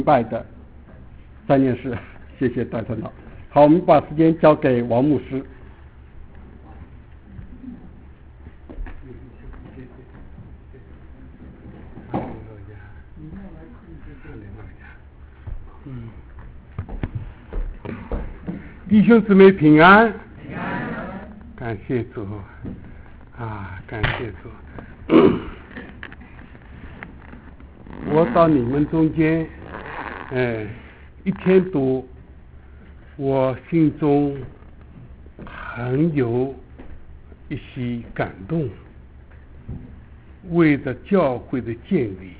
拜的3件事，谢谢戴传道。好，我们把时间交给王牧师。弟兄姊妹平安，感谢主感谢主。我到你们中间一天读，我心中很有一些感动，为着教会的建立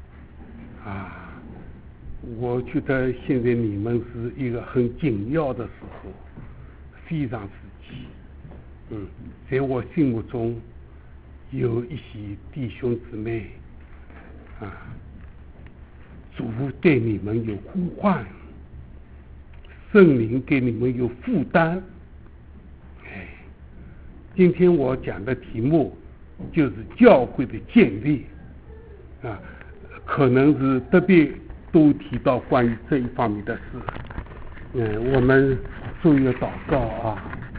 我觉得现在你们是一个很紧要的时候，非常时期。在我心目中有一些弟兄姊妹主对你们有呼唤，圣灵给你们有负担。今天我讲的题目就是教会的建立可能是特别都提到关于这一方面的事。我们做一个祷告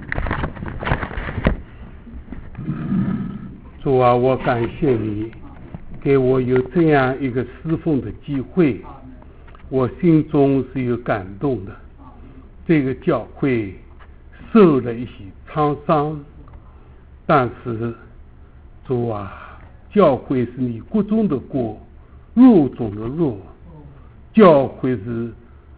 主啊，我感谢你给我有这样一个侍奉的机会，我心中是有感动的。这个教会受了一些创伤，但是主啊，教会是你国中的国，肉中的肉，教会是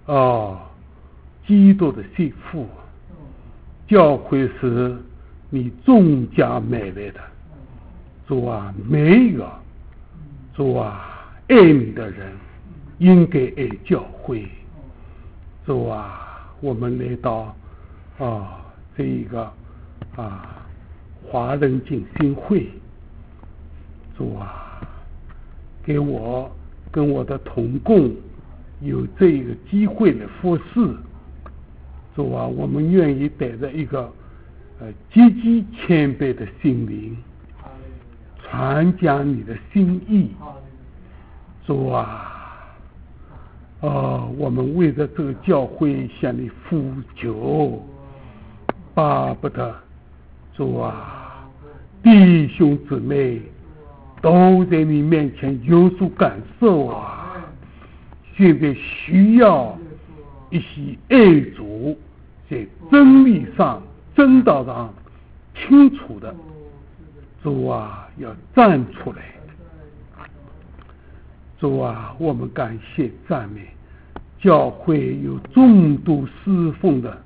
基督的心腹，教会是你重价买来的。主啊，每一个主啊爱你的人应该爱教会。主啊，我们来到这一个华人浸信会，主啊，给我跟我的同工有这一个机会来服侍。主啊，我们愿意带着一个积极谦卑的心灵，传讲你的心意。主啊，我们为着这个教会向你呼求，巴不得主啊，弟兄姊妹都在你面前有所感受现在需要一些爱主，在真理上真道上清楚的主啊，要站出来。主啊，我们感谢赞美教会有众多侍奉的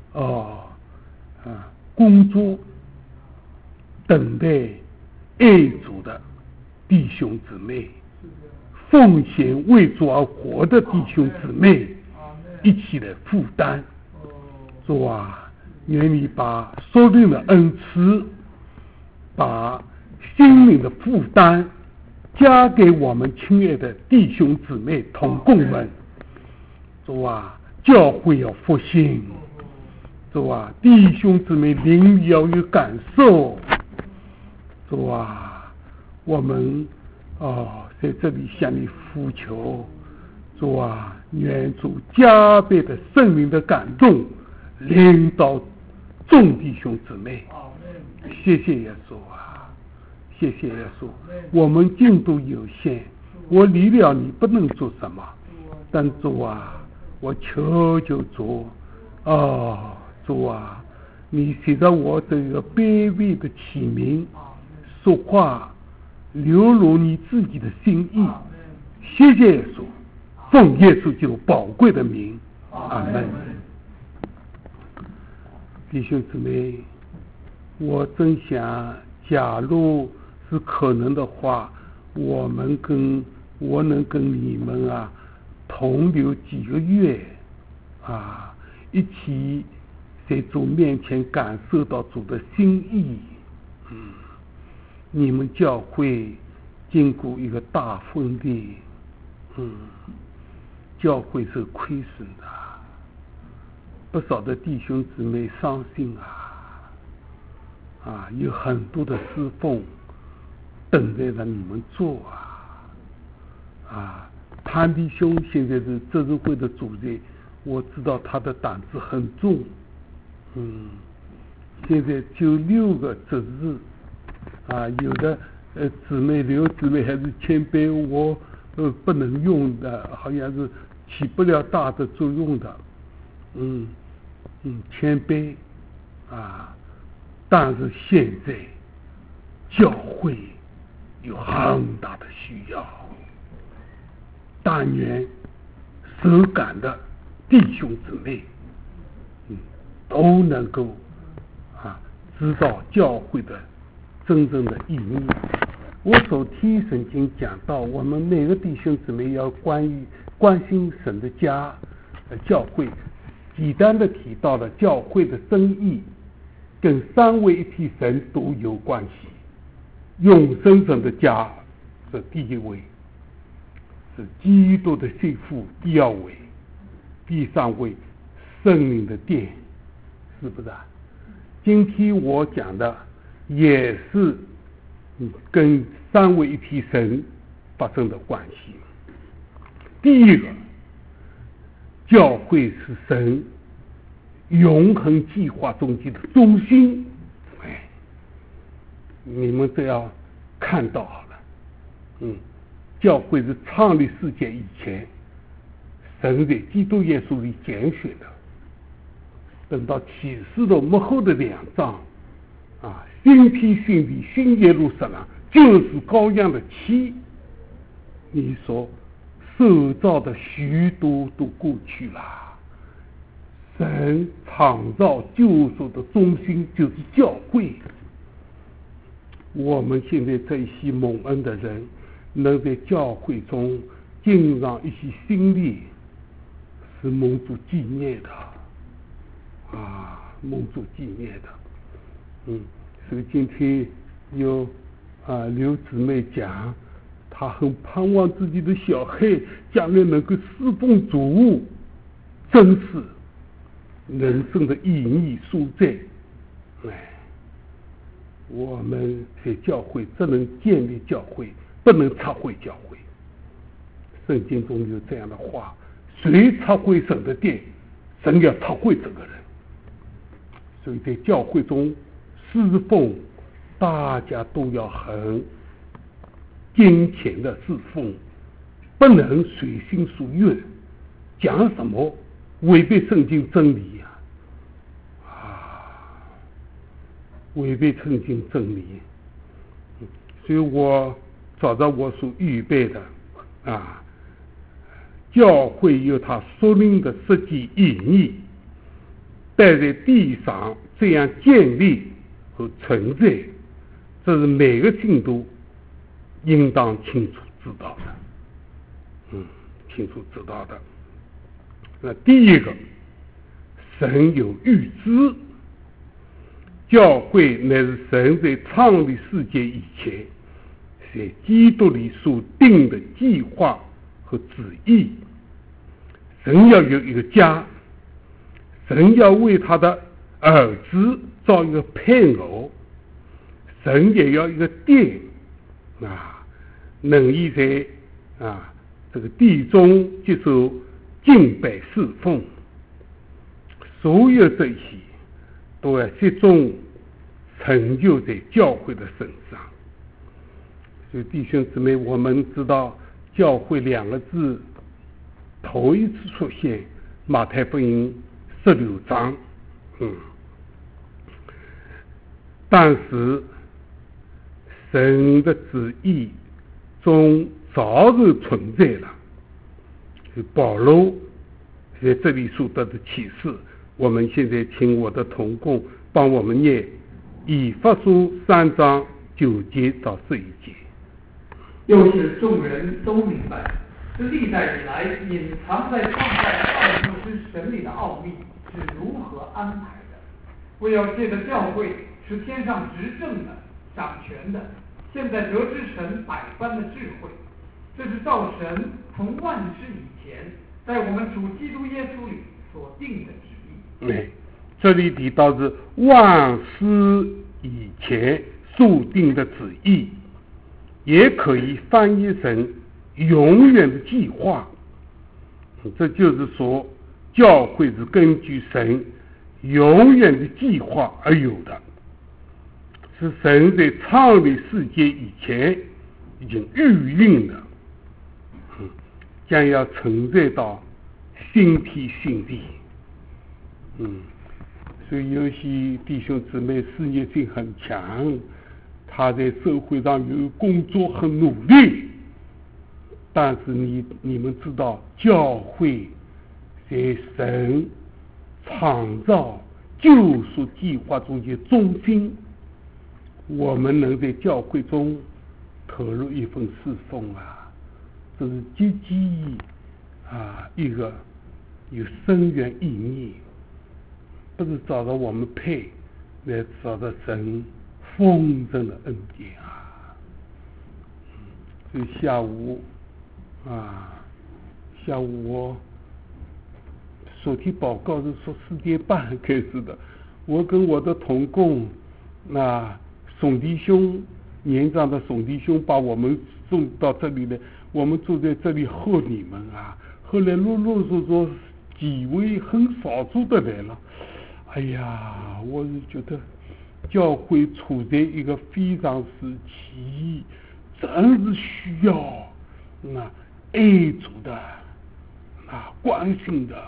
工作，等待爱主的弟兄姊妹，奉献为主而活的弟兄姊妹一起来负担。主啊，愿你把属灵的恩赐，把心灵的负担加给我们亲爱的弟兄姊妹同工们。主啊，教会要复兴。主啊，弟兄姊妹灵里要有感受。主啊，我们在这里向你呼求。主啊，愿主加倍的圣灵的感动领导众弟兄姊妹。谢谢耶稣谢谢耶稣。我们进度有限，我离了你不能做什么，但主啊，我求主主啊，你写着我这个卑微的起名，说话流露你自己的心意。谢谢耶稣，奉耶稣基督宝贵的名，阿门。弟兄姊妹，我真想假如是可能的话，我能跟你们同留几个月一起在主面前感受到主的心意。你们教会经过一个大分裂，教会是亏损的，不少的弟兄姊妹伤心有很多的侍奉等待着你们做谭弟兄现在是执事会的主任，我知道他的胆子很重。现在就6个执事有的姊妹刘姊妹还是谦卑，我不能用的，好像是起不了大的作用的。谦卑但是现在教会有很大的需要，但愿手感的弟兄姊妹都能够知道教会的真正的意义。我所提曾经讲到，我们每个弟兄姊妹要关心神的家教会，简单的提到了教会的真义跟三位一体神都有关系。永生神的家是第一位，是基督的心腹第2位，第3位圣灵的殿，是不是今天我讲的也是跟三位一体神发生的关系。第一个，教会是神永恒计划中间的中心。你们只要看到好了。教会是创立世界以前神在基督耶稣里拣选的，等到启示录幕后的2章新天新地新耶路撒冷就是羔羊的妻，你所受造的许多都过去了。神创造救赎的中心就是教会。我们现在这些蒙恩的人能在教会中经上一些心力，是蒙主纪念的蒙主纪念的。所以今天有刘姊妹讲，她很盼望自己的小孩将来能够侍奉主，真是人生的意义所在。我们在教会只能建立教会，不能拆毁教会。圣经中有这样的话，谁拆毁神的殿，神要拆毁这个人。所以在教会中侍奉，大家都要很敬虔的侍奉，不能随心所欲，讲什么违背圣经真理违背圣经真理。所以我照着我所预备的教会有它属灵的实际意义，待在地上这样建立和存在，这是每个信徒应当清楚知道的。清楚知道的。那第一个，神有预知，教会乃是神在创立世界以前在基督里所定的计划和旨意。神要有一个家，神要为他的儿子造一个配偶，神也要一个殿能以在这个地中接受敬拜侍奉。所有这些都要集中成就在教会的身上。所以弟兄姊妹，我们知道教会2个字头一次出现马太福音16章。但是神的旨意中早就存在了。保罗在这里所得的启示，我们现在请我的同工帮我们念以弗所3章9节到11节。 又是众人都明白，是历代以来隐藏在创造万物之神里的奥秘是如何安排的，为要借着教会是天上执政的、掌权的，现在得知神百般的智慧。这是照神从万事以前在我们主基督耶稣里所定的旨意。 这里提到是万事以前所定的旨意，也可以翻译成永远的计划。这就是说，教会是根据神永远的计划而有的，是神在创立世界以前已经预定的，将要存在到新天新地。所以有些弟兄姊妹事业心很强，他在社会上有工作很努力，但是你们知道，教会在神创造救赎计划中的中心，我们能在教会中投入一份侍奉啊，这是积极一个有深远意义，不是找到我们配，来找到神丰盛的恩典啊。所以下午我所提报告是说4点半开始的，我跟我的同工宋弟兄，年长的宋弟兄把我们送到这里来，我们坐在这里候你们啊。后来陆陆续续几位很少数的来了，哎呀，我是觉得教会处在一个非常时期，真是需要爱主的关心的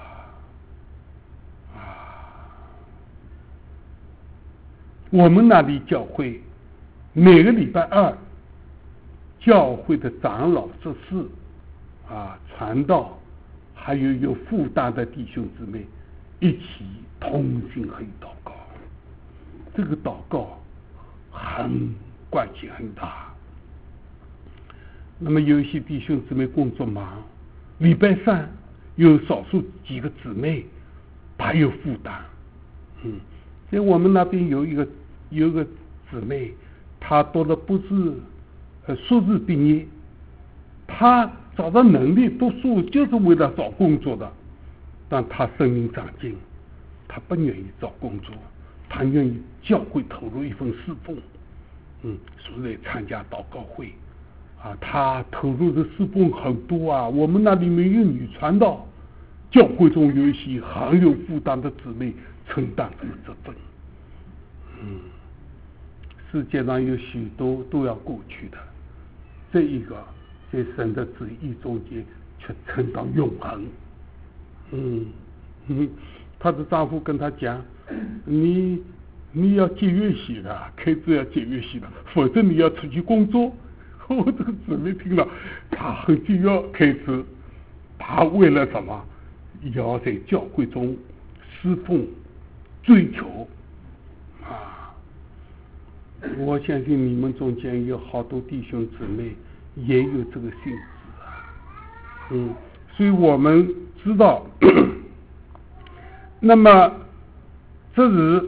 我们那里教会每个礼拜二，教会的长老执事传道，还有负担的弟兄姊妹一起同心合意祷告，这个祷告很关系很大。那么有一些弟兄姊妹工作忙，礼拜三有少数几个姊妹她有负担。在我们那边有一个姊妹，她读的不是硕士毕业，她找到能力读书就是为了找工作的，但她生命长进，她不愿意找工作，她愿意教会投入一份侍奉，所以来参加祷告会她投入的侍奉很多啊。我们那里没有女传道，教会中有一些很有负担的姊妹承担这个责任。世界上有许多都要过去的，这一个在神的旨意中间却撑到永恒。她的丈夫跟她讲，你要节约些的，开支要节约些的，否则你要出去工作。我这个姊妹听了，她很节约开支，她为了什么？要在教会中侍奉追求我相信你们中间有好多弟兄姊妹也有这个性质所以我们知道那么这是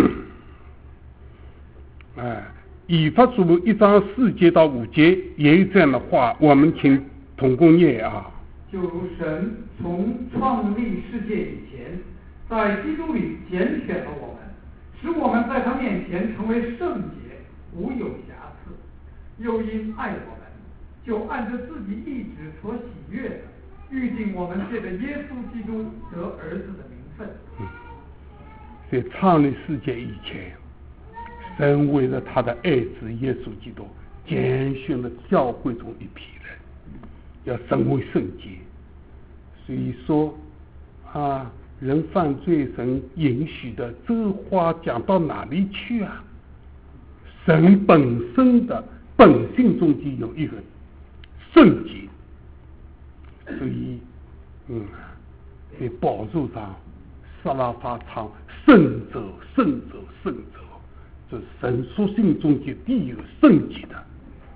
以弗所书1章4节到5节也有这样的话，我们请同工念就如神从创立世界以前，在基督里拣选了我们，使我们在他面前成为圣洁，无有瑕疵，又因爱我们，就按着自己意志所喜悦的，预定我们借着耶稣基督得儿子的名分。 在创立世界以前，神为了他的爱子耶稣基督拣选了教会中一批人，要成为圣洁。所以说人犯罪神允许的，这个话讲到哪里去啊？神本身的本性中间有一个圣洁，所以在宝座上撒拉法唱圣者圣者圣者，这是神属性中间第一个圣洁的。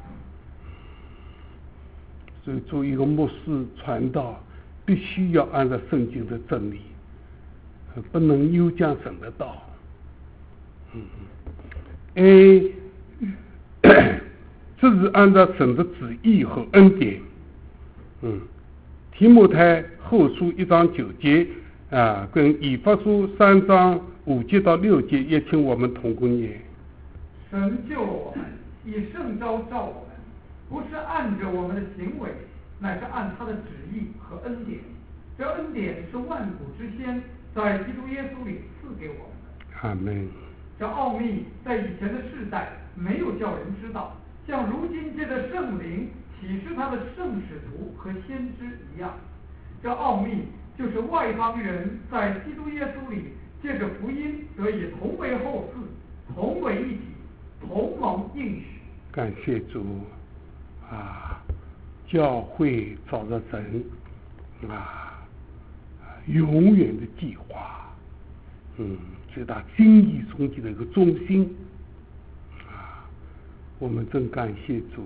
所以作为一个牧师传道，必须要按照圣经的真理，不能扭讲神的道。这是按照神的旨意和恩典。提摩太后书1章9节跟以弗所3章5节到6节也请我们同工念。 神救我们，以圣召召我们，不是按着我们的行为， 乃是按他的旨意和恩典。这恩典是万古之先在基督耶稣里赐给我们的。 阿门。 这奥秘在以前的世代没有叫人知道，像如今借着圣灵启示他的圣使徒和先知一样。这奥秘就是外邦人在基督耶稣里借着福音得以同为后嗣，同为一体，同蒙应许。 感谢主啊！教会照着神永远的计划，是他精益崇基的一个中心我们真感谢主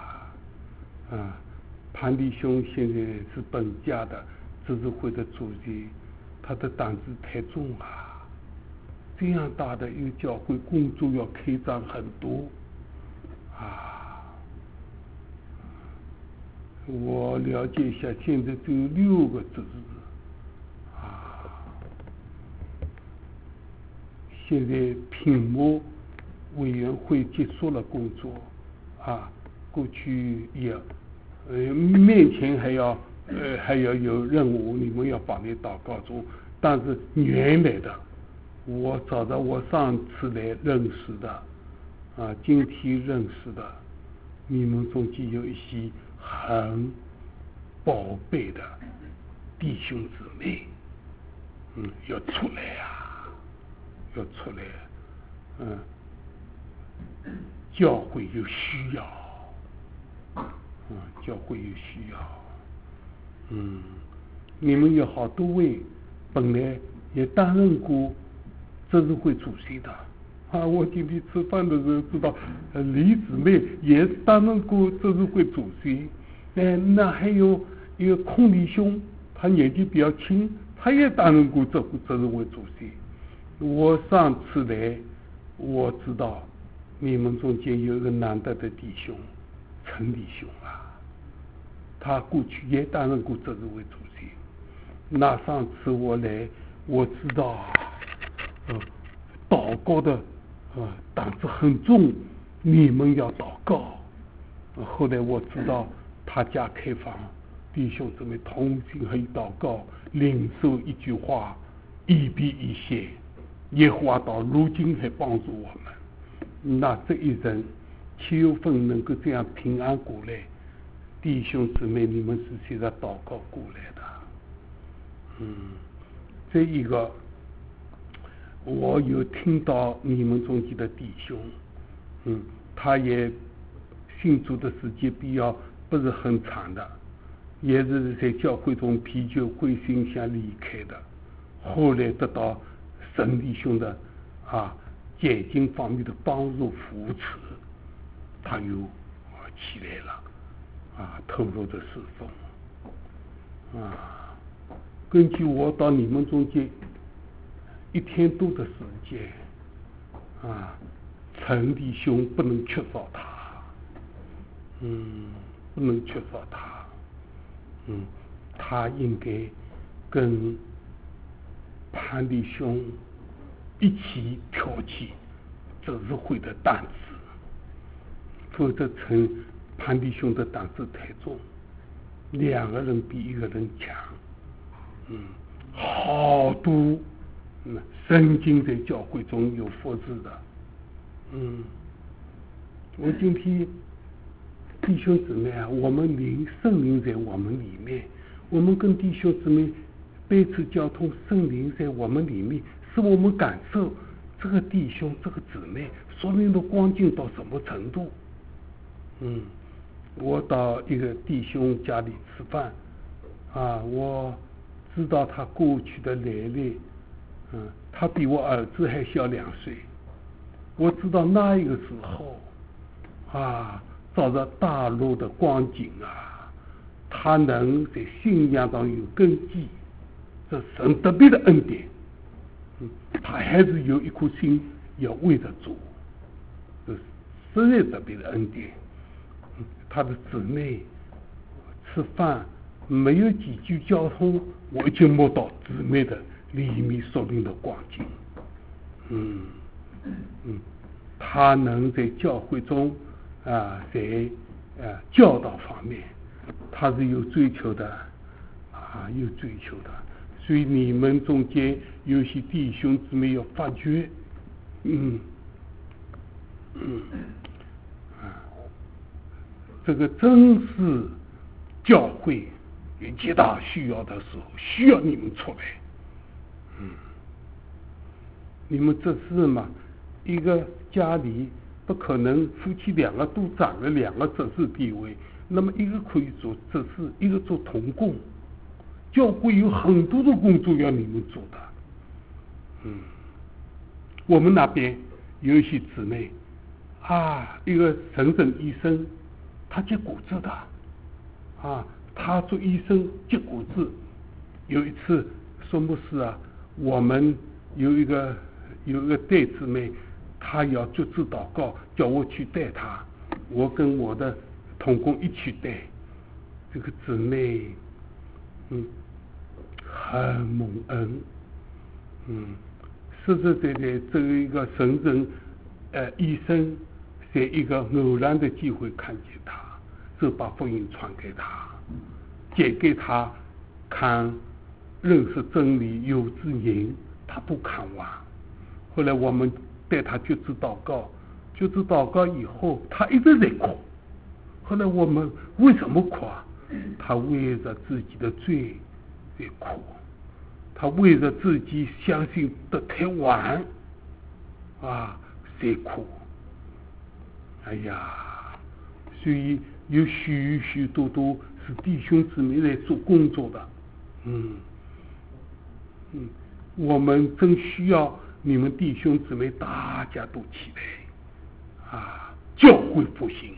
潘弟兄现在是本家的自治会的主席，他的担子太重这样大的一个教会工作要开展很多我了解一下，现在只有6个执事现在品目委员会结束了工作过去也面前还要有任务，你们要帮你祷告中，但是原来的我找到我上次来认识的今天认识的，你们中间有一些很宝贝的弟兄姊妹要出来要出来教会有需要教会有需要你们有好多位本来也担任过执事会主席的我今天吃饭的时候知道李姊妹也担任过执事会主席那还有一个孔弟兄，他年纪比较轻，他也担任过执事会主席。我上次来我知道你们中间有一个难得的弟兄陈弟兄他过去也担任过执事会主席。那上次我来我知道祷告的担子很重，你们要祷告后来我知道他家开放，弟兄姊妹同心合意祷告，领受一句话，一笔一写，耶和华到如今还帮助我们。那这一人7月份能够这样平安过来，弟兄姊妹你们是现在祷告过来的这一个我有听到你们中间的弟兄他也信主的时间不是很长的，也是在教会中疲倦灰心想离开的，后来得到神弟兄的解经方面的帮助扶持，他又起来了投入的侍奉根据我到你们中间1天多的时间陈弟兄不能缺少他不能缺少他他应该跟潘弟兄一起挑起执事会的担子，否则潘弟兄的担子太重，2个人比1个人强好多圣经在教会中有复制的我今天弟兄姊妹我们圣灵在我们里面，我们跟弟兄姊妹彼此交通，圣灵在我们里面，使我们感受这个弟兄这个姊妹说明的光景到什么程度我到一个弟兄家里吃饭我知道他过去的来历他比我儿子还小2岁，我知道那一个时候照着大陆的光景他能在信仰上有根基，这神特别的恩典他还是有一颗心要为着主，这实在特别的恩典他的姊妹吃饭没有几句交通，我已经摸到姊妹的里面属灵的光景他能在教会中在教导方面他是有追求的有追求的。所以你们中间有些弟兄姊妹要发觉，这个真是教会有极大需要的时候，需要你们出来。你们这是嘛？一个家里不可能夫妻两个都占了两个执事地位，那么一个可以做执事，一个做同工。教会有很多的工作要你们做的。我们那边有一些姊妹一个神诊医生，他接骨折的他做医生接骨折。有一次说牧师我们有一个带姊妹，她要决志祷告，叫我去带她，我跟我的同工一起带。这个姊妹很蒙恩，实实在在这一个神诊医生在一个偶然的机会看见他，就把福音传给他，解给他看认识真理有字引，他都看完。后来我们带他决志祷告以后，他一直在哭。后来我们为什么哭他为着自己的罪在哭，他为着自己相信得太晚在哭。所以有许许多多是弟兄姊妹来做工作的。我们真需要你们弟兄姊妹大家都起来教会复兴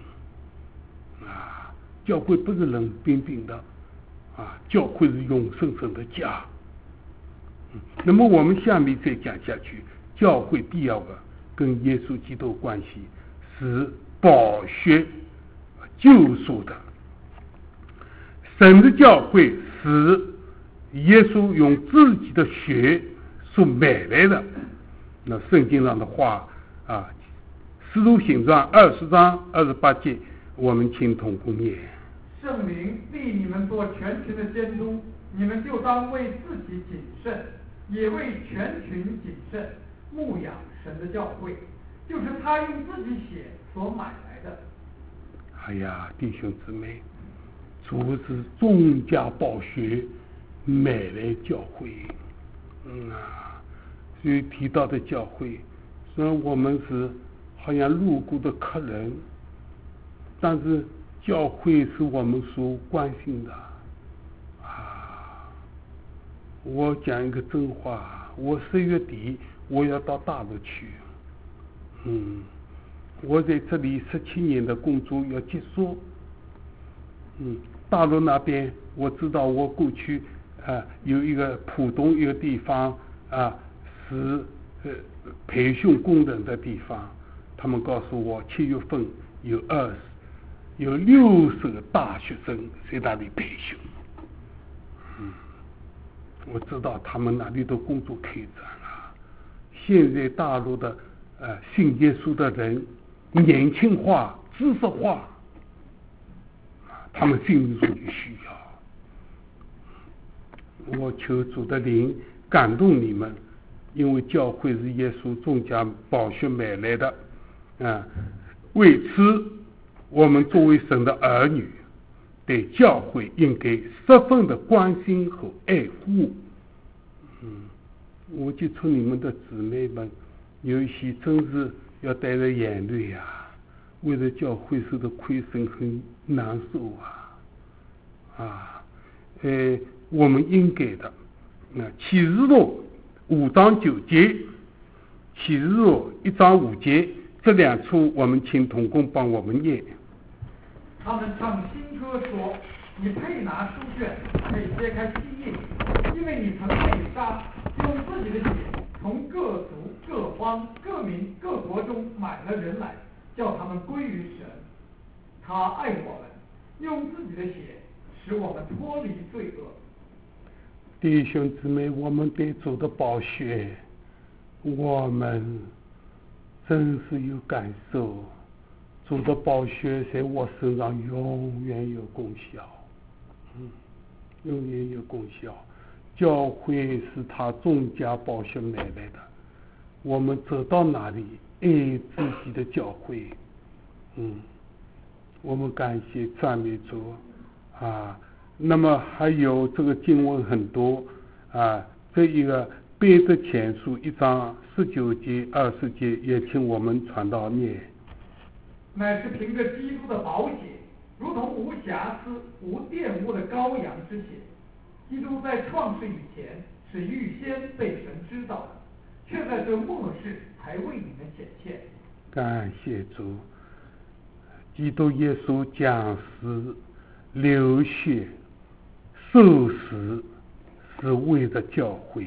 教会不是冷冰冰的教会是永生生的家。那么我们下面再讲下去，教会第二个跟耶稣基督关系是宝血救赎的。神的教会是耶稣用自己的血所买来的。那圣经上的话使徒行传20章28节，我们请同工念。 圣灵立你们做全群的监督，你们就当为自己谨慎，也为全群谨慎，牧养神的教会，就是他用自己血所买来的。 弟兄姊妹，主是重价宝血买来教会。所以提到的教会，虽然我们是好像路过的客人，但是教会是我们所关心的我讲一个真话，我10月底我要到大陆去。我在这里17年的工作要结束。大陆那边我知道，我过去有一个浦东一个地方是培训工人的地方，他们告诉我7月份有60个大学生在那里培训。我知道他们那里的工作开展了。现在大陆的信耶稣的人年轻化、知识化，他们心里中的需要。我求主的灵感动你们，因为教会是耶稣重价宝血买来的为此我们作为神的儿女，对教会应该十分的关心和爱护。我接触你们的姊妹们，有一些真是要带着眼泪为了教会受的亏损很难受我们应该的启示录5章9节，启示录1章5节，这2处我们请同工帮我们念。 他们唱新歌说：你配拿书卷，配揭开七印，因为你曾被杀，用自己的血从各族、各方、各民、各国中买了人来，叫他们归于神。他爱我们，用自己的血使我们脱离罪恶。 弟兄姊妹，我们对主的宝血，我们真是有感受。主的宝血在我身上永远有功效。 永远有功效。教会是他重价宝血买来的，我们走到哪里爱自己的教会。我们感谢赞美主啊。那么还有这个经文很多啊，这一个彼得前书1章19节20节也请我们传道念。 乃是凭着基督的宝血，如同无瑕疵无玷污的羔羊之血。基督在创世以前是预先被神知道的，却在这末世才为你们显现。 感谢主，基督耶稣将死流血受死是为了教会。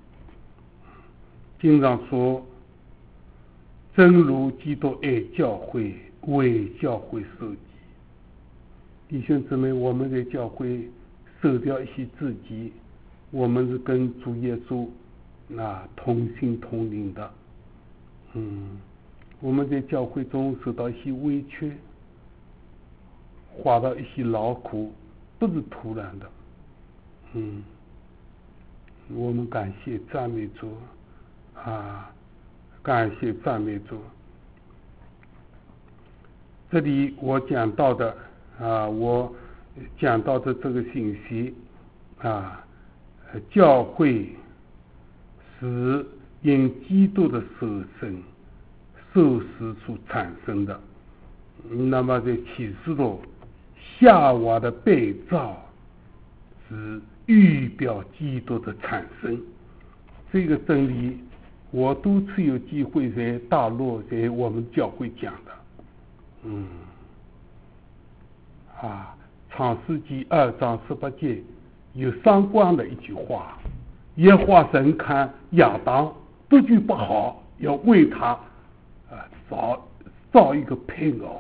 经常说，正如基督爱教会，为教会受己。弟兄姊妹，我们在教会受掉一些自己，我们是跟主耶稣同心同灵的。我们在教会中受到一些委屈，花到一些劳苦，不是突然的。我们感谢赞美主感谢赞美主。这里我讲到的这个信息教会是因基督的受生受死所产生的。那么在启示录，夏娃的被造是预表基督的产生。这个真理我多次有机会在大陆在我们教会讲的。创世纪2章18节有相关的一句话：耶和华神看亚当不具不好，要为他造一个配偶。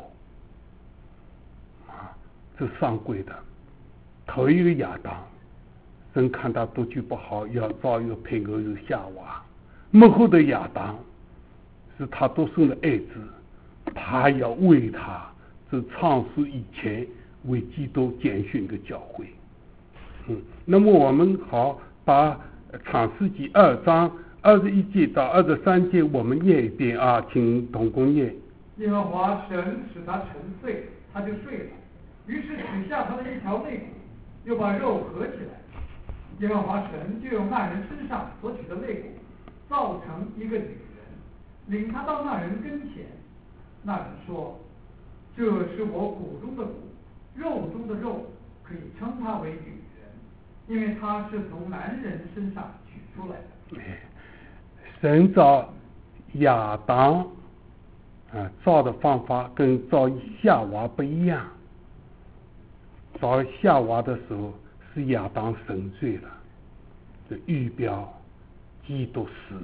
这上归的头一个亚当，神看他独居不好，要造一个配偶是夏娃。幕后的亚当是他独生的儿子，他要为他这创世以前为基督拣选一个教会。那么我们好把创世纪2章21节到23节我们念一遍请同工念。 耶和华神使他沉睡，他就睡了，于是取下他的一条肋骨，又把肉合起来。耶和华神就用那人身上所取的肋骨造成一个女人，领他到那人跟前。那人说：这是我骨中的骨，肉中的肉，可以称她为女人，因为她是从男人身上取出来的。 神造亚当造的方法跟造夏娃不一样。造夏娃的时候是亚当沉睡了，这预表基督死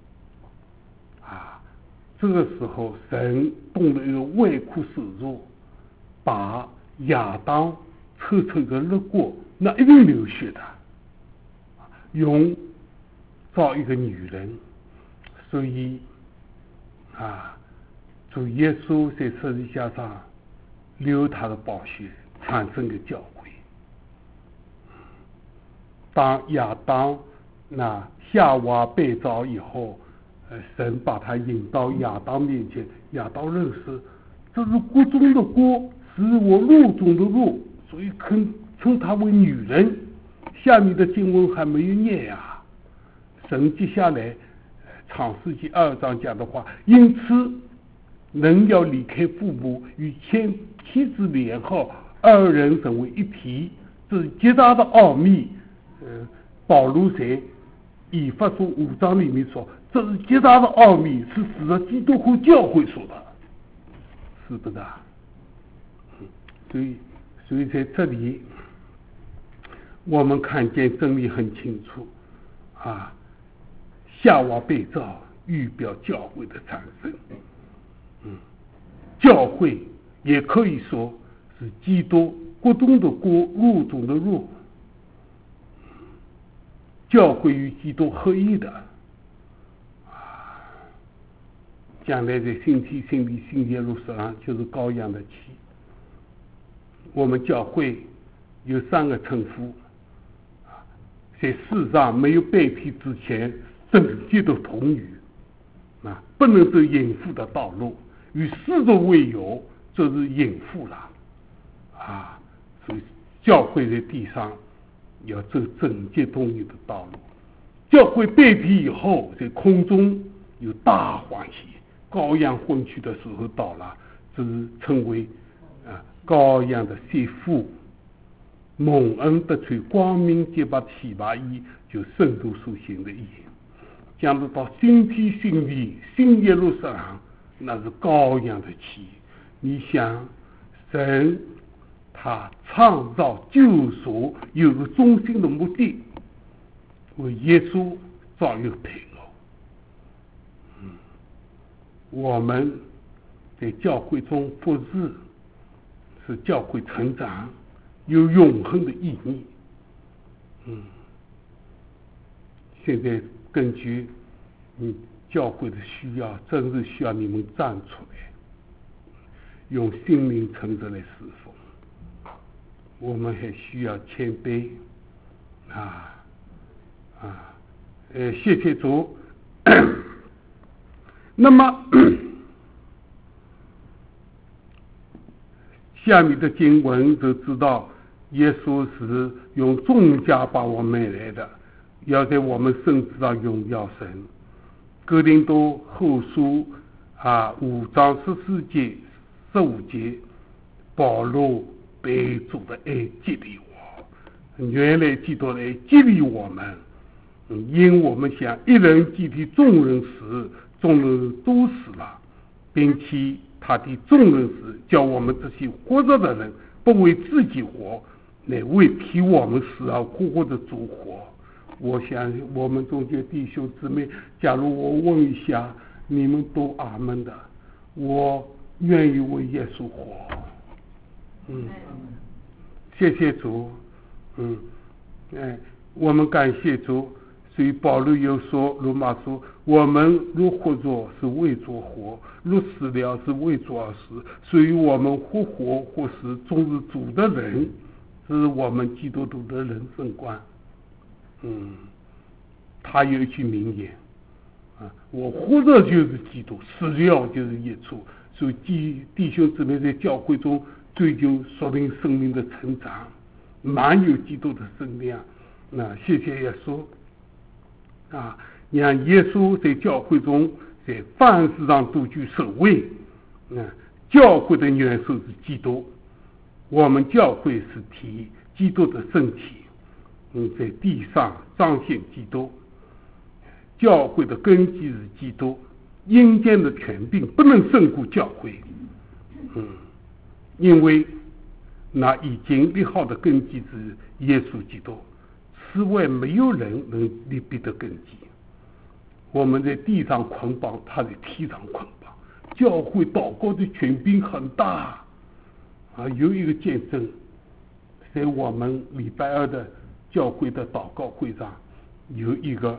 这个时候神动了一个外苦手术，把亚当抽出一个肋骨，那一定流血的，用造一个女人。所以主耶稣在十字架上流他的宝血，产生个教会。当亚当夏娃被造以后，神把他引到亚当面前，亚当认识这是骨中的骨，是我肉中的肉，所以称她为女人。下面的经文还没有念神接下来创世纪2章讲的话，因此人要离开父母，与妻子联合，二人成为一体。这是极大的奥秘。保罗在以弗所5章里面说，这是极大的奥秘，是指着基督和教会说的，是不是所以在这里我们看见真理很清楚夏娃被造预表教会的产生。教会也可以说是基督骨中的骨，肉中的肉，教会与基督合一的。将来在新天新地新耶路撒冷就是羔羊的妻。我们教会有3个称呼， 在世上没有被提之前，整洁的童女不能走淫妇的道路，与世俗为友，这是淫妇了所以教会在地上要走整洁童女的道路。教会被提以后，在空中有大欢喜，羔羊婚娶的时候到了，这是称为羔羊的媳妇，蒙恩得穿光明洁白洗白衣，就圣徒所行的义。讲到新天新地新耶路撒冷，那是羔羊的妻。你想神他创造救赎有个中心的目的，为耶稣造一个配偶。我们在教会中服侍，是教会成长有永恒的意义。现在根据教会的需要，真是需要你们站出来，用心灵诚实来侍奉。我们还需要谦卑谢谢主。那么下面的经文就知道，耶稣是用重价把我买来的，要在我们身子上荣耀神。哥林多后书5章14节15节，保罗被主的爱激励我。原来基督的爱激励我们，因我们想一人激励众人时，众人都死了，并且他的众人死，叫我们这些活着的人不为自己活，乃为替我们死而复活的主活。我想我们中间弟兄姊妹，假如我问一下，你们都阿门的，我愿意为耶稣活。谢谢主。我们感谢主。所以保罗又说，罗马说，我们若活着是为主活，若死了是为主而死，所以我们或活或死，终是主的人，这是我们基督徒的人生观。他有一句名言我活着就是基督，死了就是耶稣。所以弟兄姊妹在教会中追求属灵生命的成长，满有基督的生量。谢谢耶稣让耶稣在教会中在凡事上都居首位。教会的元首是基督，我们教会是体基督的身体，在地上彰显基督。教会的根基是基督，阴间的权柄不能胜过教会。因为那已经立好的根基是耶稣基督，此外没有人能立别的根基。我们在地上捆绑，他在天上捆绑。教会祷告的权柄很大有一个见证，在我们礼拜二的教会的祷告会上，有一个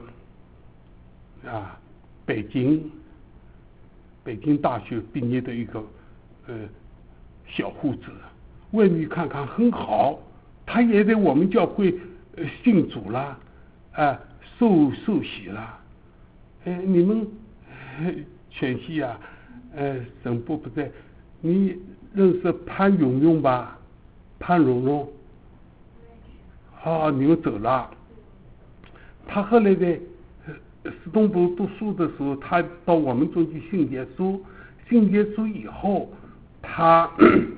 北京大学毕业的一个小伙子，外面看看很好，他也在我们教会信主了，受洗了。你们全系神父不在，你认识潘蓉蓉吧？潘蓉蓉你们走了。他后来在斯东部读书的时候，他到我们中去信耶稣。信耶稣以后，他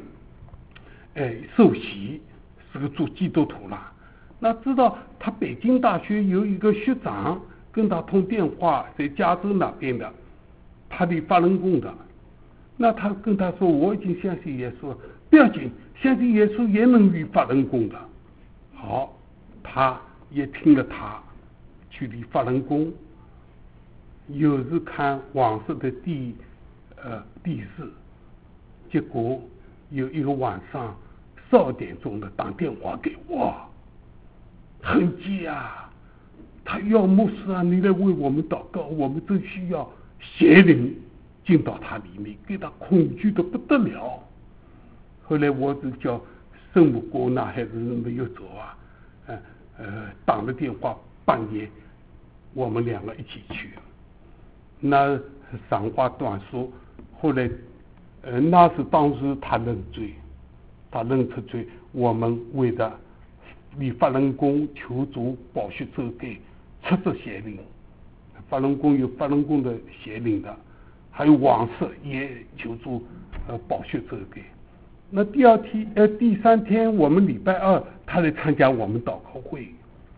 受洗，是个做基督徒了。那知道他北京大学有一个学长跟他通电话，在加州那边的，他的法轮功的。那他跟他说，我已经相信耶稣，不要紧，相信耶稣也能立法轮功的。好，他也听了他去立法轮功。有时看网上的地势，结果有一个晚上12点钟的打电话给我，很急他要牧师你来为我们祷告，我们真需要邪灵进到他里面，给他恐惧的不得了。后来我只叫圣母国那还是没有走打了电话，半夜我们两个一起去。那长话短说，后来那是当时他认罪，他认出罪，我们为了离法轮功求助保血周给出这邪灵，法轮功有法轮功的邪灵的，还有王社也求助保血周给。那第三天我们礼拜二他来参加我们祷告会，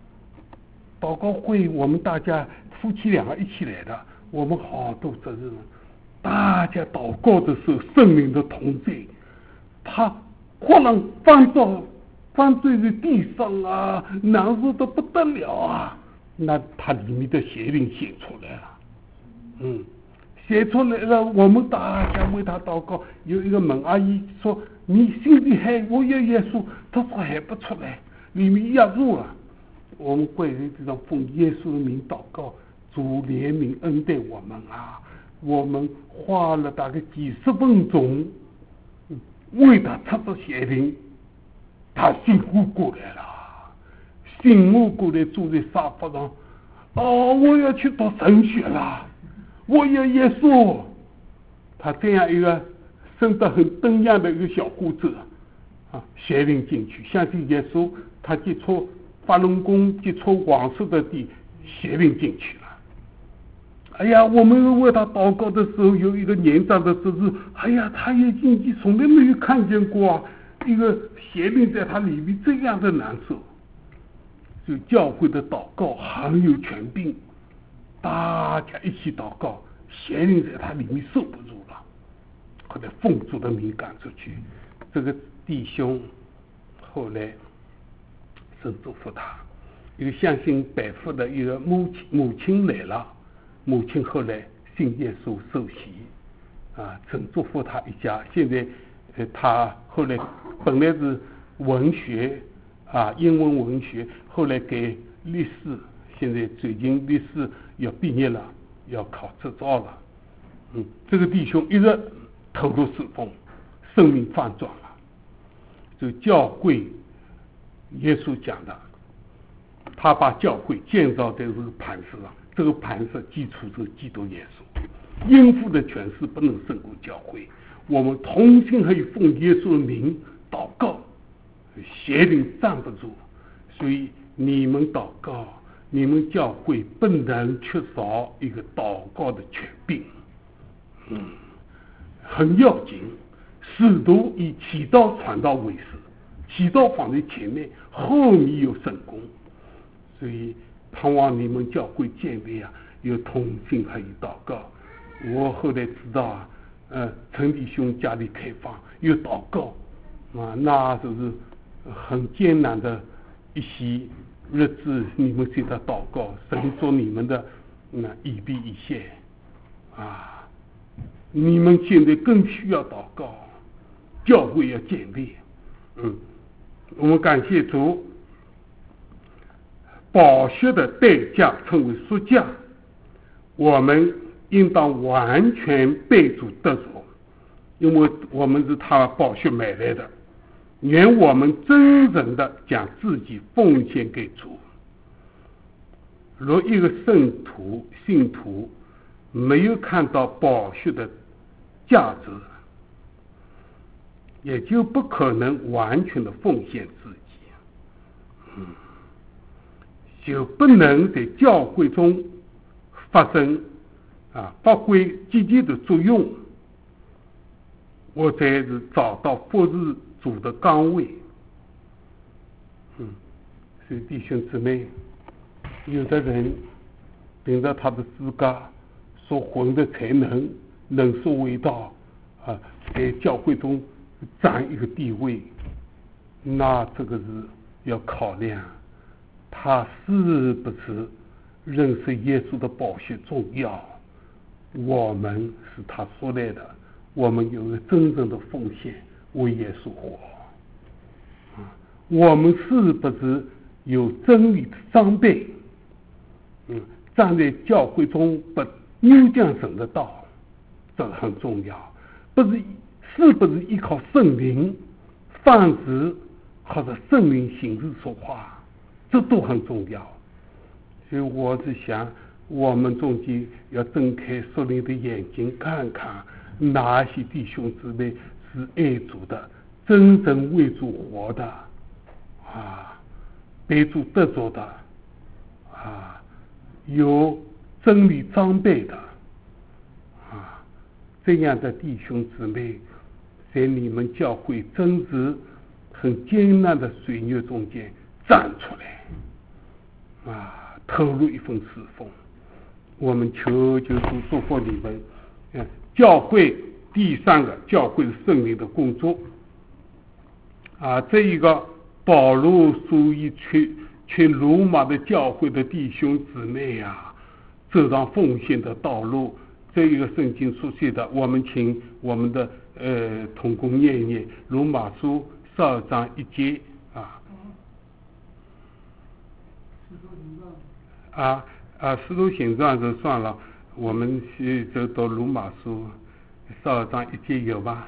我们大家夫妻两个一起来的，我们好多责任，大家祷告的时候圣灵的同在，他忽然翻坠在地上啊，难受的不得了啊，那他里面的邪灵显出来了，写出来了，我们大家为他祷告。有一个门阿姨说：“你心里还我有耶稣。”他说还不出来，里面压住了。我们跪在地上奉耶稣的名祷告，主怜悯恩待我们啊！我们花了大概几十分钟为他出这邪灵，他醒悟过来了，坐在沙发上，我要去读神学了。我有耶稣，他这样一个生得很登样的一个小伙子邪灵进去，相信耶稣，他接触法轮功，接触王室的地，邪灵进去了。哎呀，我们为他祷告的时候，有一个年长的侄子，哎呀，他也进去，从来没有看见过一个邪灵在他里面这样的难受。所以教会的祷告很有权柄。大家一起祷告，邪灵在他里面受不住了，后来奉主的名赶出去。这个弟兄后来神祝福他，一个相信百福的一个母亲来了，母亲后来信耶稣受洗神祝福他一家。现在他后来本来是文学英文文学，后来给历史，现在最近历史要毕业了，要考执照了。这个弟兄一直投入侍奉，生命翻转了。就教会，耶稣讲的，他把教会建造在这个磐石上，这个磐石基础是基督耶稣，应付的权势不能胜过教会。我们同心合意奉耶稣的名祷告，邪灵站不住，所以你们祷告，你们教会不能缺少一个祷告的权柄，很要紧。使徒以祈祷传道为师，祈祷放在前面，后面有神功，所以盼望你们教会建立有同心合意祷告。我后来知道陈弟兄家里开放有祷告那就是很艰难的一些日子，你们给他祷告，神做你们的一臂一线你们现在更需要祷告，教会要建立。我们感谢主，宝血的代价称为赎价，我们应当完全被主得着，因为我们是他宝血买来的。愿我们真正的将自己奉献给主。若一个信徒没有看到宝血的价值，也就不可能完全的奉献自己，就不能在教会中发挥积极的作用，或者是找到服侍主的岗位。所以弟兄姊妹，有的人凭着他的资格所混的才能说味道在教会中占一个地位，那这个是要考量他是不是认识耶稣的宝血重要。我们是他说来的，我们有个真正的奉献为耶稣活。我们是不是有真理的装备站在教会中不扭将神的道，这个很重要。是不是依靠圣灵放置或者圣灵行事说话， 这都很重要。所以我是想，我们中间要睁开属灵的眼睛，看看哪些弟兄姊妹是爱主的，真正为主活的，被主得着的，有真理装备的，这样的弟兄姊妹，在你们教会真是很艰难的岁月中间站出来，投入一份侍奉。我们求主祝福你们。教会第三个，教会圣灵的工作。这一个保罗属于去罗马的教会的弟兄姊妹走上奉献的道路。这一个圣经所写的，我们请我们的同工念念罗马书12章1节使徒行传就算了，我们就到罗马书12章1节有吧？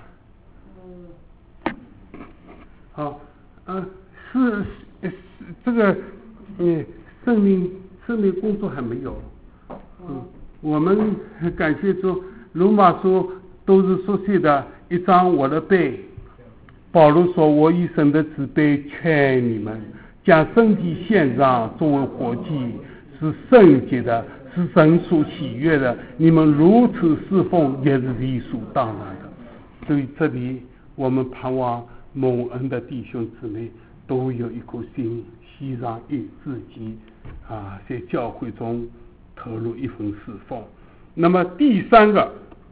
好，是这个圣灵工作还没有。我们感谢主，罗马书都是所写的一张我的背。保罗说：“我以神的慈悲劝你们，将身体献上作为活祭，是圣洁的，是神所喜悦的。你们如此侍奉，也是理所当然的。”所以这里我们盼望蒙恩的弟兄姊妹都有一颗心，牺牲自己在教会中投入一份侍奉。那么第三个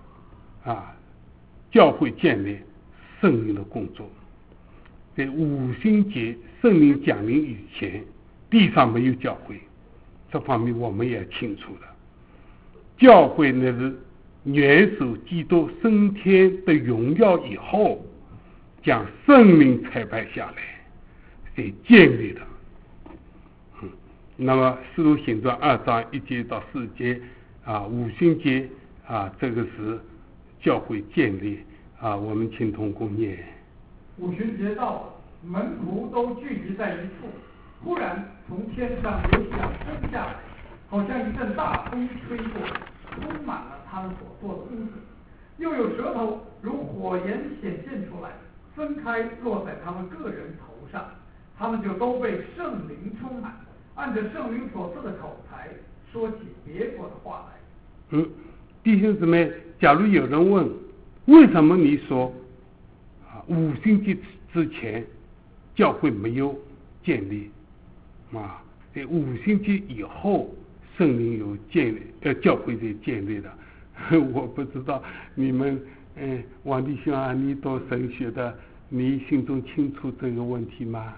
教会建立圣灵的工作。在五旬节圣灵降临以前，地上没有教会，这方面我们也清楚的。教会那是元首基督升天的荣耀以后，将圣灵差派下来才建立的。那么使徒行传2章1节到4节五旬节这个是教会建立我们请同工念。 五旬节到了，门徒都聚集在一处，忽然从天上有响声下来，好像一阵大风吹过，充满了他们所坐的屋子，又有舌头如火焰显现出来，分开落在他们个人头上，他们就都被圣灵充满，按着圣灵所赐的口才说起别国的话来。 弟兄姊妹，假如有人问，为什么你说五旬节之前教会没有建立在五旬节以后圣灵有建立教会在建立的。我不知道你们王弟兄你读神学的，你心中清楚这个问题吗？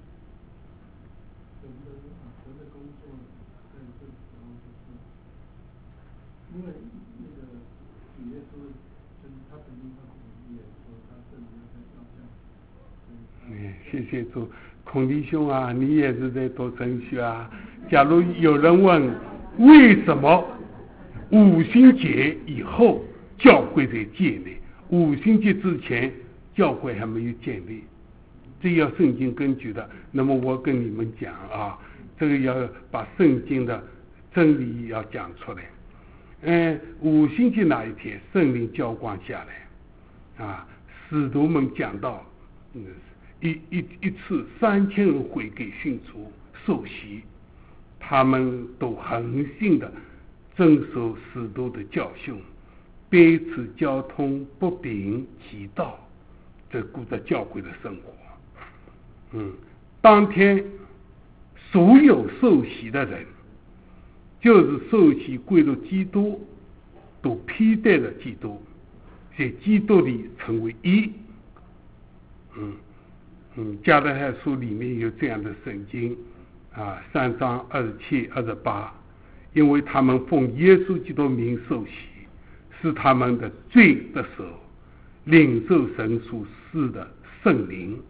因为那个主耶稣就是他曾经他也说他圣灵要降。 谢谢主，孔弟兄你也是在读神学假如有人问为什么五旬节以后教会在建立，五旬节之前教会还没有建立，这要圣经根据的。那么我跟你们讲这个要把圣经的真理要讲出来。五旬节那一天圣灵浇灌下来使徒们讲到一次3000人悔改信主受洗，他们都恒心的遵守使徒的教训，彼此交通不秉祈祷，这过着教会的生活。当天所有受洗的人，就是受洗归入基督，都披戴了基督，在基督里成为一。加拉太书里面有这样的圣经3章27、28，因为他们奉耶稣基督名受洗，是他们的罪得赦，领受神所赐的圣灵。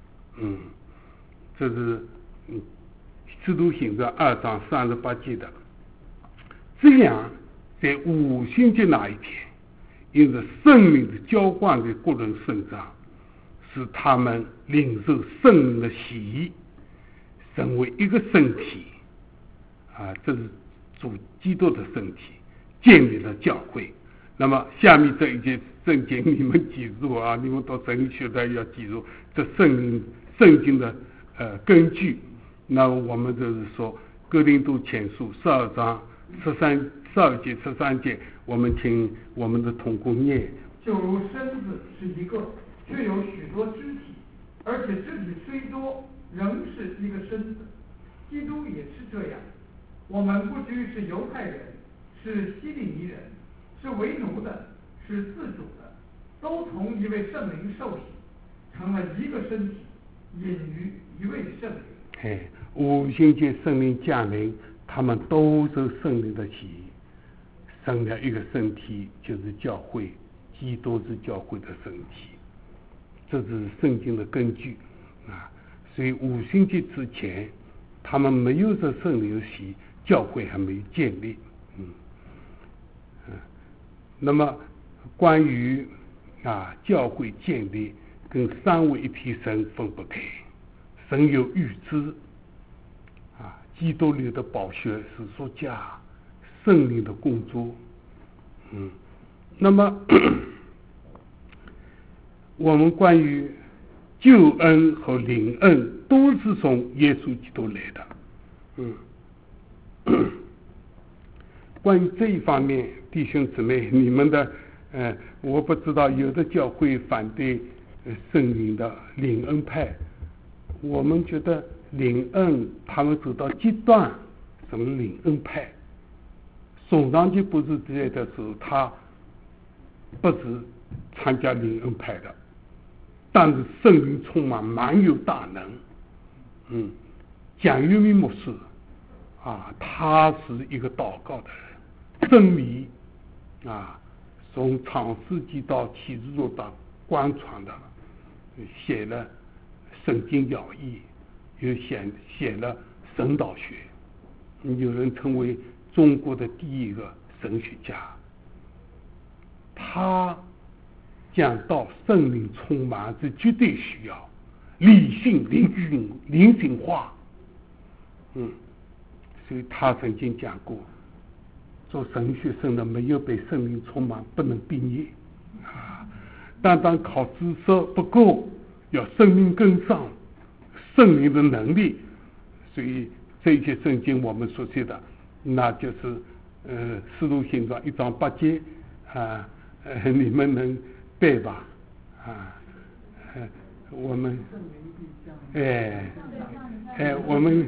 这是使徒行传2章38节的。这样在五旬节那一天，因着圣灵的浇灌在个人身上，使他们领受圣灵的洗， 成为一个身体这是主基督的身体，建立了教会。那么下面这一节圣经你们记住你们读神学的要记住这圣经的根据。那我们就是说哥林多前书12章12节13节，我们请我们的同工念。 就如身子是一个，却有许多肢体，而且肢体虽多，仍是一个身子。基督也是这样。我们不拘是犹太人，是希利尼人，是为奴的，是自主的，都从一位圣灵受洗，成了一个身体，隐于一位圣灵。 五旬节圣灵降临，他们都是圣灵的洗，生了一个身体，就是教会，基督是教会的身体，这是圣经的根据所以五旬节之前，他们没有这圣灵的洗，教会还没有建立。那么关于教会建立跟三位一体神分不开，神有预知基督里的宝血是所加圣灵的工作。那么我们关于救恩和灵恩都是从耶稣基督来的。关于这一方面，弟兄姊妹，你们的我不知道，有的教会反对圣灵的灵恩派，我们觉得灵恩他们走到极端，什么灵恩派？宋长基不是在的时候，他不是参加灵恩派的，但是圣灵充满，满有大能。蒋玉明牧师他是一个祷告的人，真理从创世纪到启示录到贯穿的，写了圣经要义，又写了神道学，有人称为中国的第一个神学家。他讲到圣灵充满是绝对需要，理性灵性化。所以他曾经讲过，做神学生的没有被圣灵充满不能毕业单单靠知识不够，要圣灵跟上，圣灵的能力。所以这一些圣经我们熟悉的，那就是使徒行传1章8节你们能背吧我们我们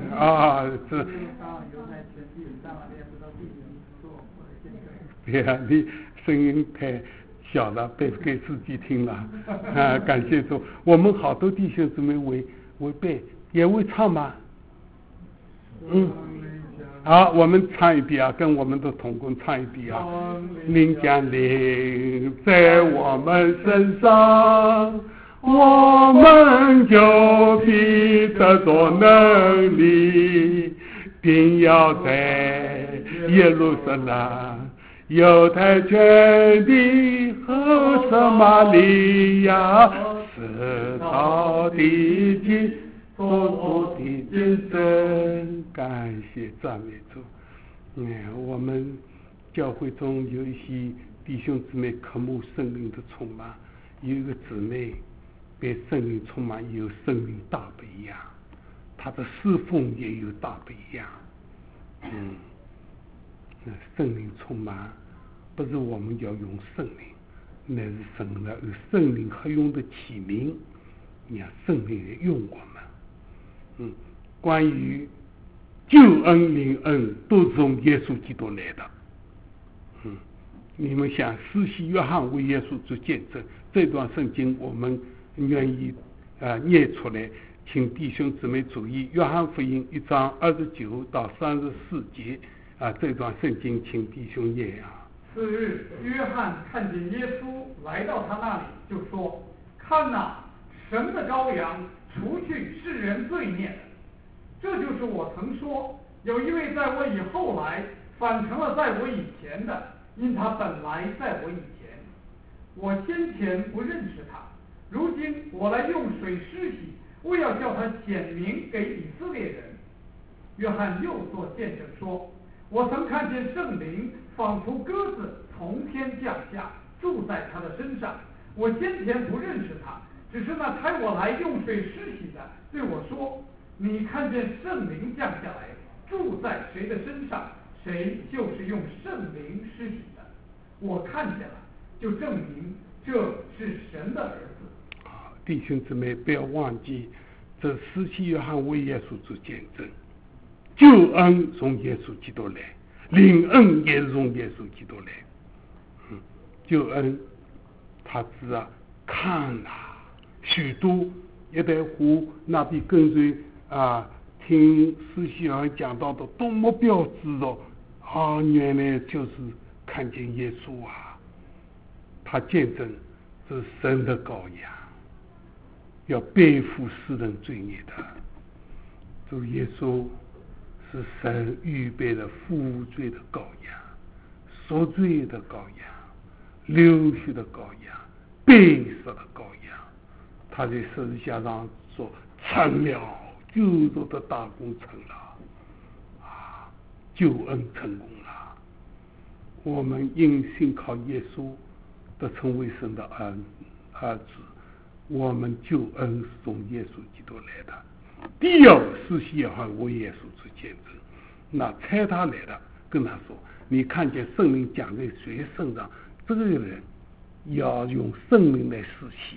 你声音太小了，背给自己听了感谢主。我们好多弟兄姊妹为背也会唱吗？好，我们唱一遍跟我们的同工唱一遍灵降临在我们身上，我们就必得着能力，并要在耶路撒冷、犹太全地和撒玛利亚直到地极所做的见证。感谢赞美主。我们教会中有一些弟兄姊妹渴慕圣灵的充满，有一个姊妹被圣灵充满，有圣灵大不一样，他的侍奉也有大不一样。圣灵充满不是我们要用圣灵，乃是圣灵合用的启明，你看圣灵也用我们。关于救恩灵恩都是从耶稣基督来的。你们想施洗约翰为耶稣做见证，这段圣经我们愿意念出来，请弟兄姊妹注意约翰福音1章29到34节这段圣经请弟兄念次日，约翰看见耶稣来到他那里，就说：看哪，神的羔羊，除去世人罪孽的。这就是我曾说，有一位在我以后来，反成了在我以前的，因他本来在我以前。我先前不认识他，如今我来用水施洗， 我要叫他显明给以色列人。约翰又做见证说，我曾看见圣灵仿佛鸽子从天降下，住在他的身上。我先前不认识他，只是那差我来用水施洗的对我说，你看见圣灵降下来，住在谁的身上，谁就是用圣灵施洗的。我看见了，就证明这是神的儿子。 弟兄姊妹，不要忘记，这施洗约翰为耶稣做见证，救恩从耶稣基督来，领恩也是从耶稣基督来。救恩他只看许多一代户那边跟随听施洗约翰讲到的多么标志原来就是看见耶稣他见证是神的羔羊，要背负世人罪孽的。主耶稣是神预备的负罪的羔羊，赎罪的羔羊，流血的羔羊，被杀的羔羊。他在十字架上说成了，救赎的大功成了救恩成功了。我们因信靠耶稣得成为神的儿子，我们救恩是从耶稣基督来的。第二，施洗约翰为耶稣做见证，那差他来的跟他说，你看见圣灵降在谁身上，这个人要用圣灵来施洗。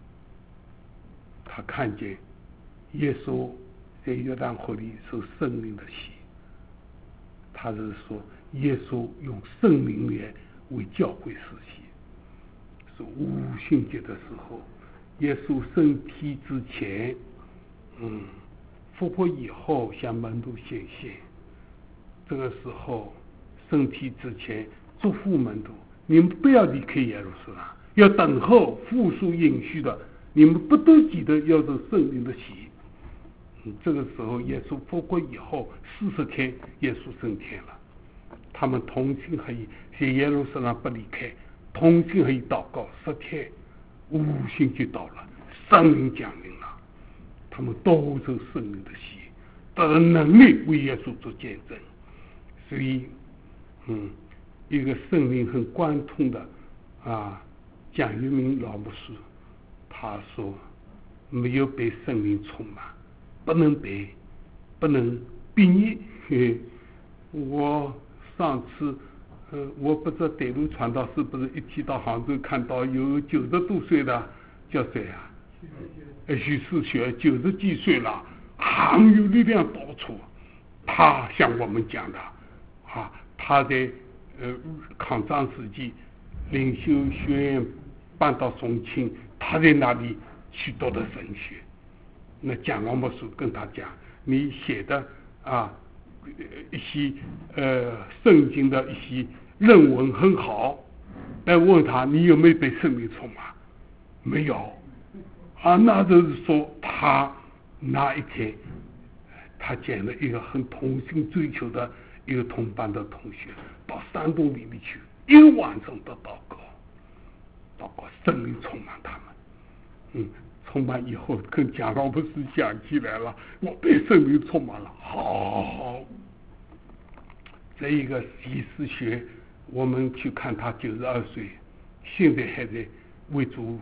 他看见耶稣在约旦河里受圣灵的洗，他是说耶稣用圣灵来为教会施洗。是五旬节的时候，耶稣升天之前复活以后向门徒显现。这个时候升天之前嘱咐门徒，你们不要离开耶路撒冷，要等候复数应许的，你们不都记得要受圣灵的洗。这个时候耶稣复活以后40天，耶稣升天了。他们同心合意在耶路撒冷不离开，同心合意祷告10天，五旬节到了，圣灵降临了，他们都受圣灵的洗，得了能力为耶稣做见证。所以一个圣灵很贯通的蒋玉明老牧师他说，没有被圣灵充满不能毕业。我上次我不知道对路传道是不是一起到杭州看到有90多岁的叫谁徐世学90几岁了，很有力量到处。他向我们讲的他在抗战时期领袖学院搬到重庆，他在那里去读的神学。那蒋老牧师跟他讲，你写的一些圣经的一些论文很好，来问他你有没有被圣灵充满？没有那就是说他那一天他见了一个很同心追求的一个同班的同学，到山洞里面去一个晚上的祷告圣灵充满他们。充满以后跟蒋老牧师想起来了，我被圣灵充满了。好，这一个习世学，我们去看他92岁，现在还在为主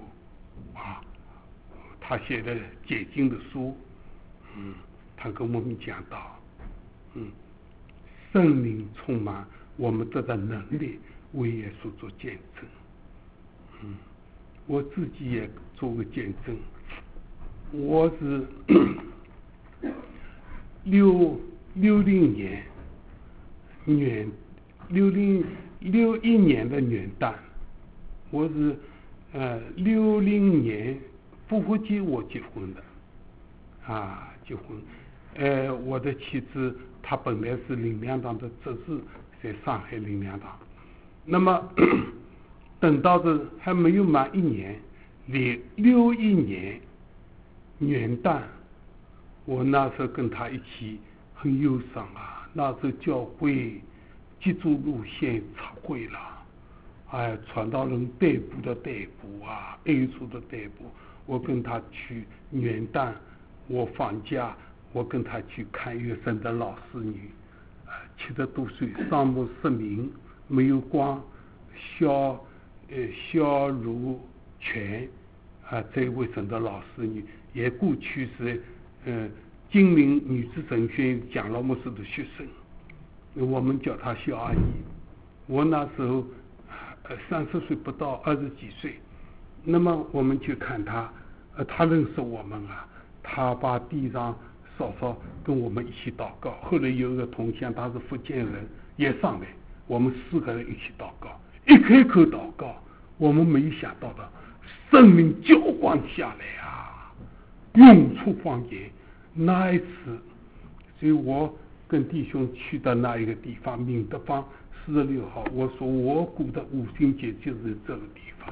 他写的解经的书，他跟我们讲到，圣灵充满我们得到能力为耶稣做见证。我自己也做个见证，我是61年的元旦，我是60年复活节我结婚的结婚。我的妻子她本来是灵粮堂的执事，在上海灵粮堂。那么等到的还没有满1年，61年元旦，我那时候跟他一起很忧伤那时候教会基督路线拆毁了，传道人逮捕的逮捕，A处的逮捕，我跟他去元旦我放假，我跟他去看一个圣的老师女，70多岁，双目失明，没有光，小如泉这位圣的老师女也过去是金陵女子神学院蒋老牧师的学生，我们叫她小阿姨。我那时候30岁不到，20几岁。那么我们去看她，她认识我们她把地上扫扫，跟我们一起祷告。后来有一个同乡，他是福建人，也上来，我们4个人一起祷告。一开口祷告，我们没想到的，圣灵浇灌下来涌出方言。那一次，所以我跟弟兄去的那一个地方，闽德坊46号，我说我估的五旬节就是这个地方。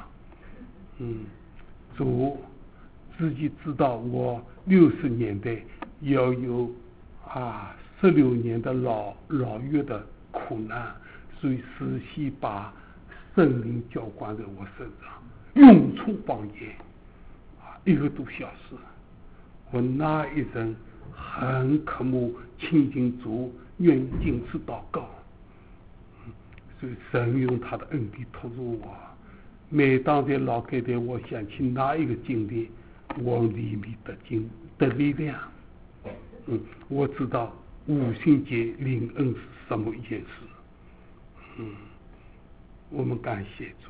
主自己知道我60年代要有16年的老月的苦难，所以实际把圣灵浇灌在我身上，涌出方言1个多小时。我那一阵很渴慕亲近主，愿意禁止祷告，所以神用他的恩典托住我。每当在老街头，我想起那一个经历，我里面的力量。我知道五旬节领恩是什么一件事。我们感谢主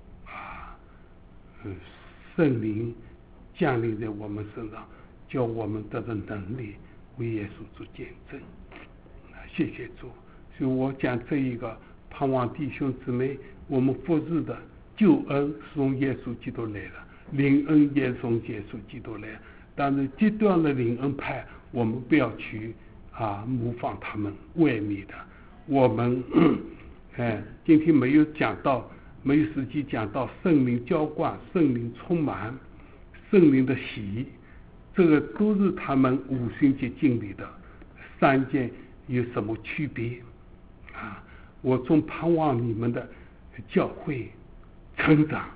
圣灵降临在我们身上，叫我们得到能力为耶稣做见证。谢谢主。所以我讲这一个，盼望弟兄姊妹，我们复制的救恩是从耶稣基督来的，领恩也从耶稣基督来。但是极端的领恩派，我们不要去模仿他们外面的。我们今天没有实际讲到圣灵浇灌、圣灵充满、圣灵的洗，这个都是他们五旬节经历的3件有什么区别我总盼望你们的教会成长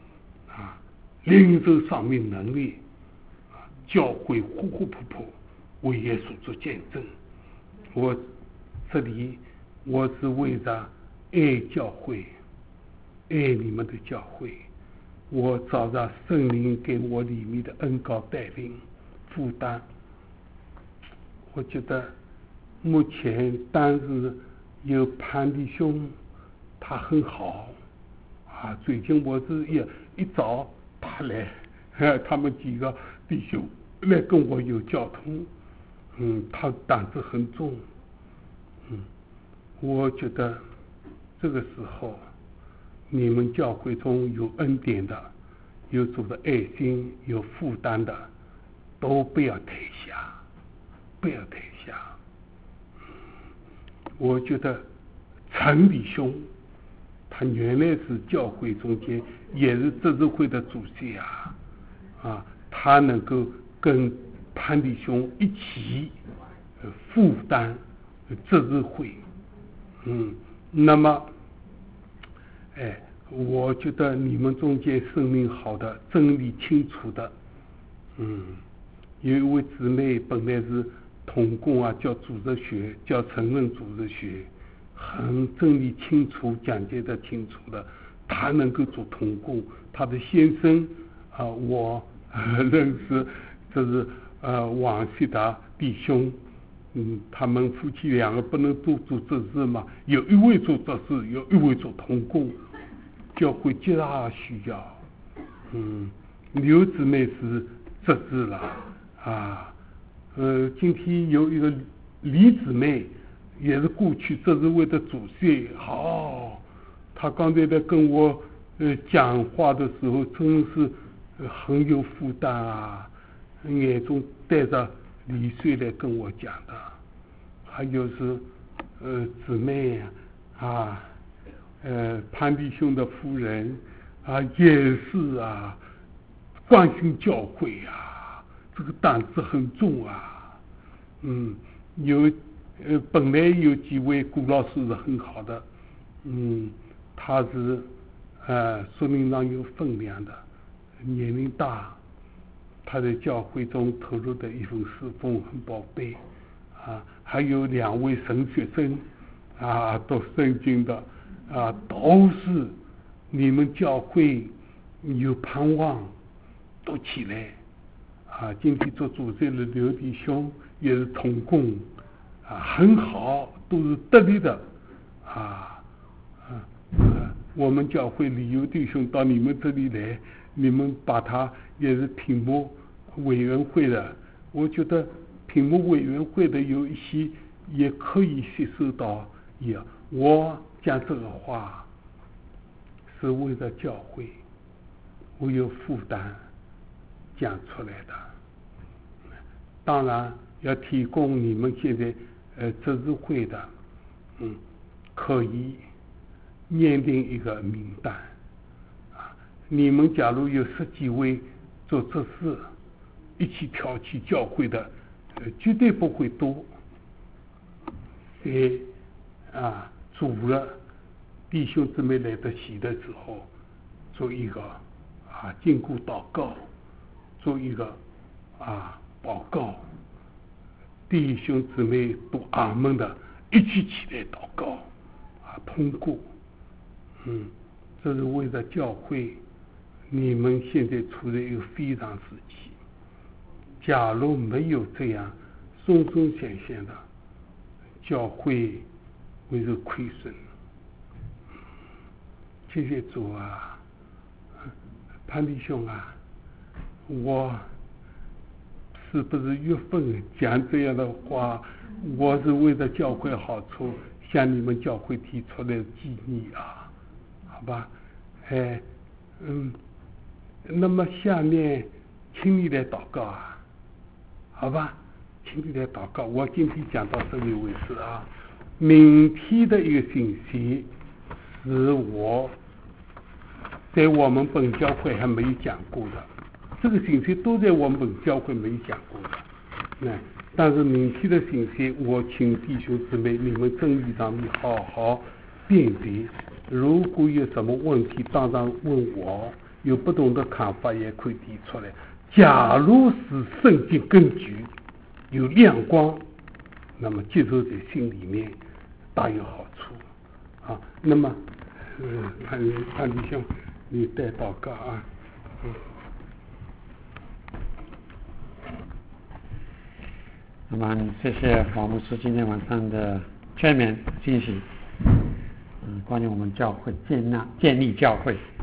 灵州上面能力教会活活泼泼为耶稣做见证。我这里我是为着爱教会，爱你们的教会，我照着圣灵给我里面的恩膏带领负担。我觉得目前当时有潘弟兄他很好最近我是一找他来他们几个弟兄来跟我有交通他胆子很重我觉得这个时候你们教会中有恩典的，有主的爱心，有负担的，都不要退下，不要退下。我觉得陈弟兄他原来是教会中间也是执事会的主席他能够跟潘弟兄一起负担执事会那么我觉得你们中间生命好的，真理清楚的有一位姊妹本来是同工叫组织学，叫承认组织学，很真理清楚，讲解的清楚的，他能够做同工。他的先生我认识，这是王希达弟兄他们夫妻2个不能都做这事嘛，有一位做这事，有一位做同工，教会极大需要刘姊妹是这事了今天有一个李姊妹也是过去这是为的主席她刚才在跟我讲话的时候真是很有负担眼中带着离岁来跟我讲的。还有是姊妹潘弟兄的夫人也是关心教会这个担子很重有本来有几位顾老师是很好的他是说明上有分量的，年龄大他在教会中投入的一份侍奉很宝贝啊，还有2位神学生啊，读圣经的啊，都是你们教会有盼望都起来啊。今天做主任的刘弟兄也是同工啊，很好，都是得力的我们教会里有弟兄到你们这里来，你们把他也是屏幕委员会的，我觉得屏幕委员会的有一些也可以吸收到。我讲这个话是为了教会，我有负担讲出来的。当然要提供你们现在执事会的可以拟定一个名单你们假如有10几位做这事一起挑起教会的绝对不会多。主了弟兄姊妹来得及的时候，做一个经过祷告，做一个报告，弟兄姊妹都阿门的一起起来祷告通过。这是为了教会，你们现在处在一个非常时期。假如没有这样松松闲闲的，教会会是亏损。谢谢主啊，潘弟兄啊，我是不是月份讲这样的话？我是为了教会好处，向你们教会提出来的建议好吧？那么下面请你来祷告好吧？请你来祷告。我今天讲到这里为止明天的一个信息是我在我们本教会还没有讲过的，这个信息都在我们本教会没有讲过的。但是明天的信息，我请弟兄姊妹你们真理上面好好辨别。如果有什么问题，当然问我，有不同的看法也可以提出来。假如是圣经根据有亮光，那么接受在心里面大有好处那么潘弟兄你带祷告那么谢谢黄牧师今天晚上的全面信息关于我们教会建立教会